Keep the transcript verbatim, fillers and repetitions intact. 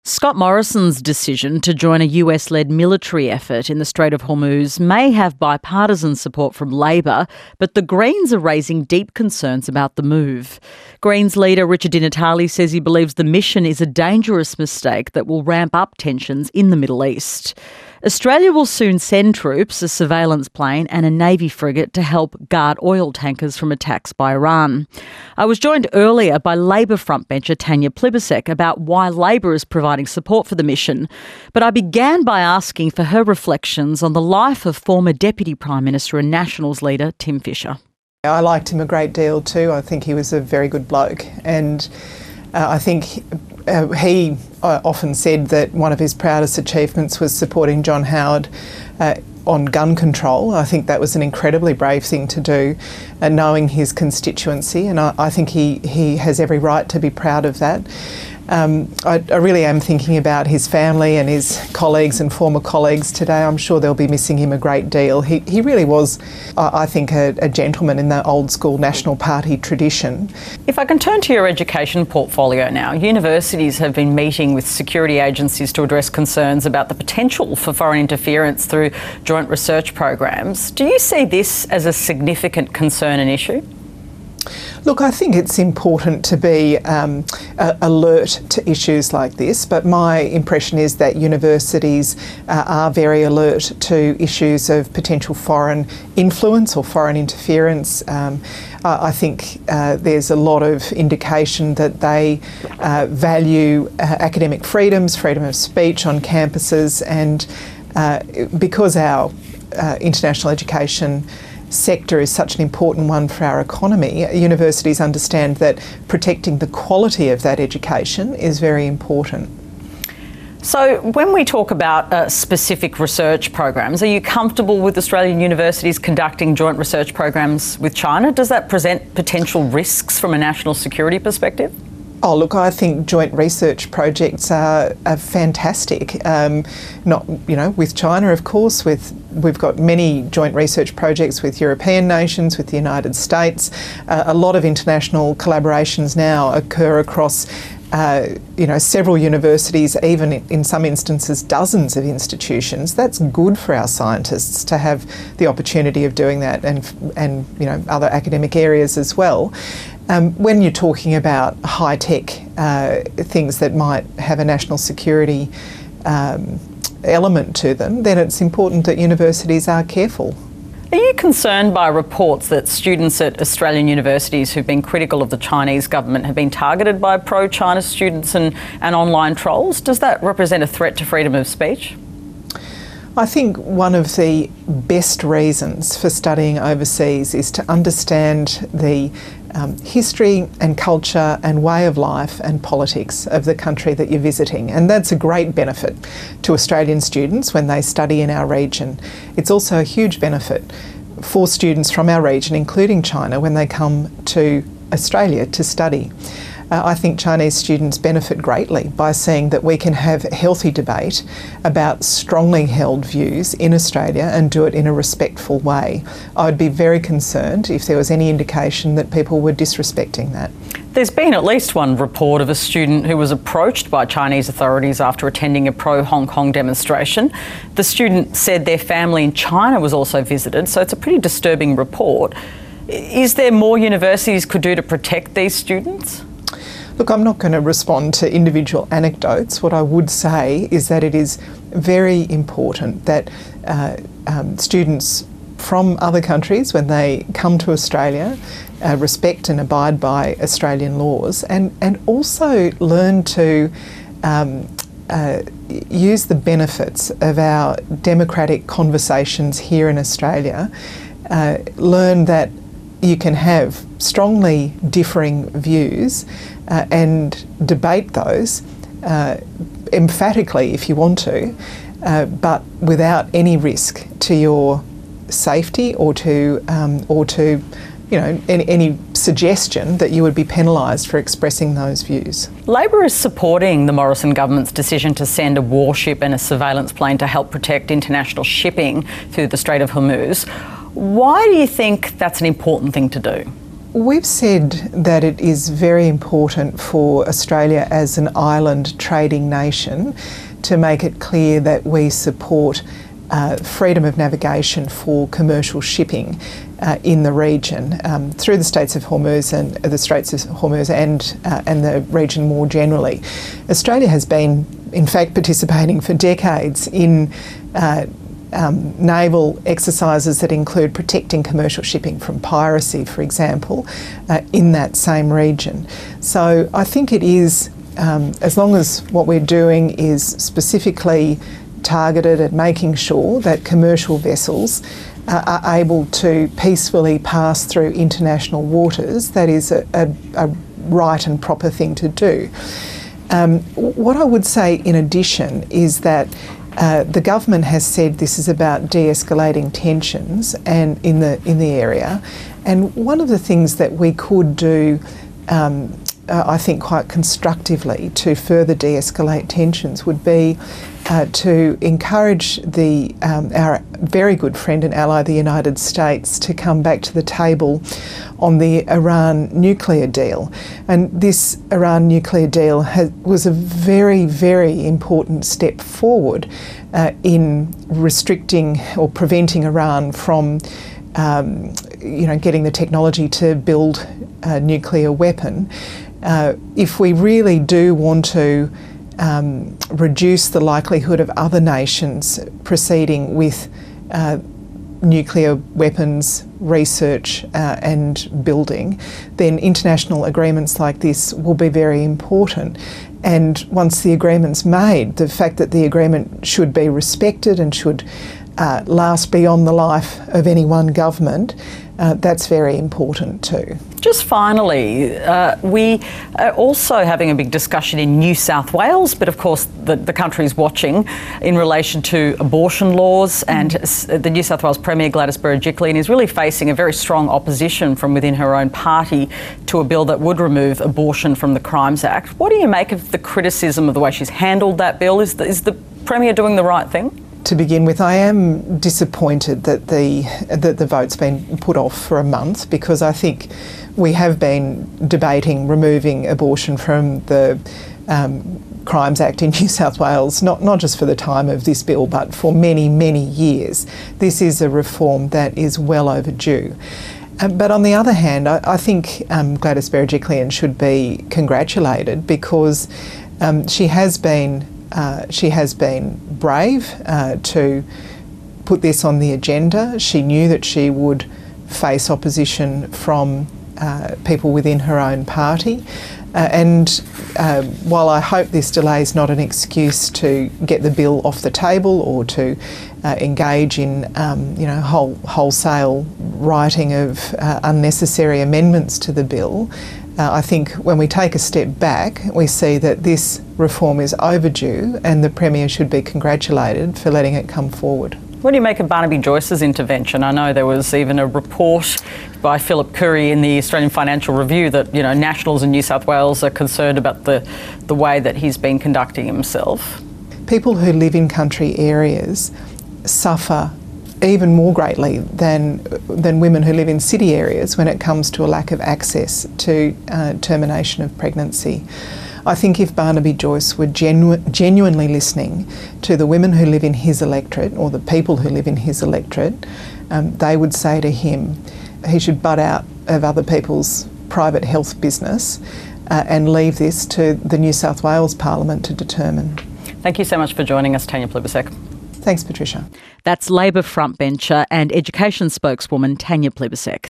Scott Morrison's decision to join a U S-led military effort in the Strait of Hormuz may have bipartisan support from Labor, but the Greens are raising deep concerns about the move. Greens leader Richard Di Natale says he believes the mission is a dangerous mistake that will ramp up tensions in the Middle East. Australia will soon send troops, a surveillance plane and a Navy frigate to help guard oil tankers from attacks by Iran. I was joined earlier by Labor frontbencher Tanya Plibersek about why Labor is providing support for the mission, but I began by asking for her reflections on the life of former Deputy Prime Minister and Nationals leader Tim Fischer. I liked him a great deal too. I think he was a very good bloke, and uh, I think uh, he uh, often said that one of his proudest achievements was supporting John Howard uh, on gun control. I think that was an incredibly brave thing to do, uh, knowing his constituency, and I, I think he, he has every right to be proud of that. Um, I, I really am thinking about his family and his colleagues and former colleagues today. I'm sure they'll be missing him a great deal. He, he really was, uh, I think, a, a gentleman in the old school National Party tradition. If I can turn to your education portfolio now, universities have been meeting with security agencies to address concerns about the potential for foreign interference through joint research programs. Do you see this as a significant concern and issue? Look, I think it's important to be um, uh, alert to issues like this, but my impression is that universities uh, are very alert to issues of potential foreign influence or foreign interference. Um, I think uh, there's a lot of indication that they uh, value uh, academic freedoms, freedom of speech on campuses, and uh, because our uh, international education sector is such an important one for our economy, universities understand that protecting the quality of that education is very important. So when we talk about uh, specific research programs, are you comfortable with Australian universities conducting joint research programs with China? Does that present potential risks from a national security perspective? Oh, look, I think joint research projects are, are fantastic. Um, not, you know, with China, of course, with we've got many joint research projects with European nations, with the United States. Uh, a lot of international collaborations now occur across Uh, you know, several universities, even in some instances dozens of institutions. That's good for our scientists to have the opportunity of doing that, and and you know, other academic areas as well. Um, when you're talking about high-tech uh, things that might have a national security um, element to them, then it's important that universities are careful. Are you concerned by reports that students at Australian universities who've been critical of the Chinese government have been targeted by pro-China students and, and online trolls? Does that represent a threat to freedom of speech? I think one of the best reasons for studying overseas is to understand the um, history and culture and way of life and politics of the country that you're visiting. And that's a great benefit to Australian students when they study in our region. It's also a huge benefit for students from our region, including China, when they come to Australia to study. Uh, I think Chinese students benefit greatly by seeing that we can have healthy debate about strongly held views in Australia and do it in a respectful way. I would be very concerned if there was any indication that people were disrespecting that. There's been at least one report of a student who was approached by Chinese authorities after attending a pro-Hong Kong demonstration. The student said their family in China was also visited, so it's a pretty disturbing report. Is there more universities could do to protect these students? Look, I'm not going to respond to individual anecdotes. What I would say is that it is very important that uh, um, students from other countries, when they come to Australia, uh, respect and abide by Australian laws, and, and also learn to um, uh, use the benefits of our democratic conversations here in Australia, uh, learn that you can have strongly differing views uh, and debate those uh, emphatically if you want to, uh, but without any risk to your safety or to um, or to you know any, any suggestion that you would be penalised for expressing those views. Labor is supporting the Morrison government's decision to send a warship and a surveillance plane to help protect international shipping through the Strait of Hormuz. Why do you think that's an important thing to do? We've said that it is very important for Australia as an island trading nation to make it clear that we support uh, freedom of navigation for commercial shipping uh, in the region um, through the Straits of Hormuz and uh, the Straits of Hormuz and uh, and the region more generally. Australia has been, in fact, participating for decades in uh, Um, naval exercises that include protecting commercial shipping from piracy, for example, uh, in that same region. So I think it is, um, as long as what we're doing is specifically targeted at making sure that commercial vessels uh, are able to peacefully pass through international waters, that is a, a, a right and proper thing to do. Um, what I would say in addition is that Uh, the government has said this is about de-escalating tensions and in the in the area, and one of the things that we could do, um, uh, I think, quite constructively to further de-escalate tensions would be uh, to encourage the um, our very good friend and ally, the United States, to come back to the table on the Iran nuclear deal. And this Iran nuclear deal has, was a very, very important step forward uh, in restricting or preventing Iran from um, you know, getting the technology to build a nuclear weapon. Uh, if we really do want to um, reduce the likelihood of other nations proceeding with uh, nuclear weapons research uh, and building, then international agreements like this will be very important. And once the agreement's made, the fact that the agreement should be respected and should uh, last beyond the life of any one government, uh, that's very important too. Just finally, uh, we are also having a big discussion in New South Wales, but of course the, the country's watching in relation to abortion laws, and mm. the New South Wales Premier Gladys Berejiklian is really facing a very strong opposition from within her own party to a bill that would remove abortion from the Crimes Act. What do you make of the criticism of the way she's handled that bill? Is the, is the Premier doing the right thing? To begin with, I am disappointed that the that the vote's been put off for a month, because I think we have been debating removing abortion from the um, Crimes Act in New South Wales, not, not just for the time of this bill, but for many, many years. This is a reform that is well overdue. Uh, but on the other hand, I, I think um, Gladys Berejiklian should be congratulated, because um, she has been Uh, she has been brave uh, to put this on the agenda. She knew that she would face opposition from uh, people within her own party. Uh, and uh, while I hope this delay is not an excuse to get the bill off the table or to uh, engage in um, you know, whole, wholesale writing of uh, unnecessary amendments to the bill, Uh, I think when we take a step back, we see that this reform is overdue, and the Premier should be congratulated for letting it come forward. What do you make of Barnaby Joyce's intervention? I know there was even a report by Philip Curry in the Australian Financial Review that, you know, Nationals in New South Wales are concerned about the, the way that he's been conducting himself. People who live in country areas suffer even more greatly than than women who live in city areas when it comes to a lack of access to uh, termination of pregnancy. I think if Barnaby Joyce were genu genuinely listening to the women who live in his electorate, or the people who live in his electorate, um, they would say to him he should butt out of other people's private health business uh, and leave this to the New South Wales Parliament to determine. Thank you so much for joining us, Tanya Plibersek. Thanks, Patricia. That's Labor frontbencher and education spokeswoman Tanya Plibersek.